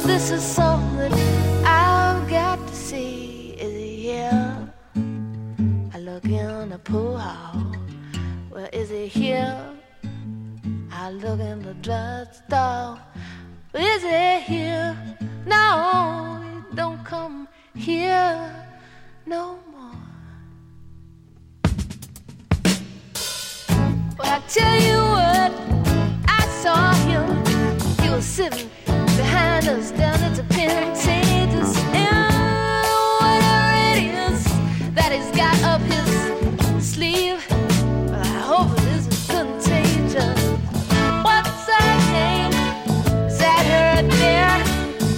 this is something I've got to see. Is he here? I look in the pool hall. Well, is he here? I look in the drugstore. Is he here?